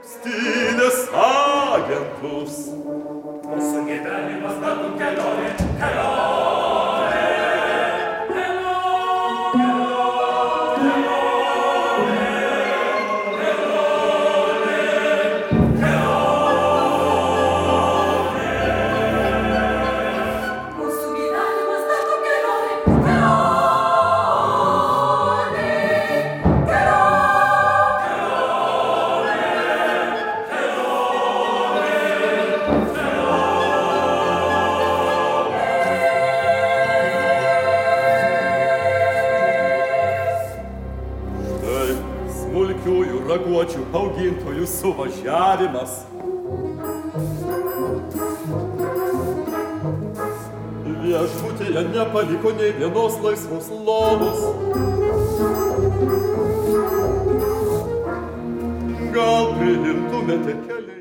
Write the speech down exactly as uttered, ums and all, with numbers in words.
Stylės agentus. Mūsų gyvenimas kartu kelionė, kelionė, kelionė, kelionė, kelionė, kelionė. Mūsų gyvenimas kartu kelionė, kelionė, kelionė. Smulkiųjų raguočių augintojų suvažiavimas. Viešbutyje nepaliko nei vienos laisvos lovos. Gal priimtumėte keliai?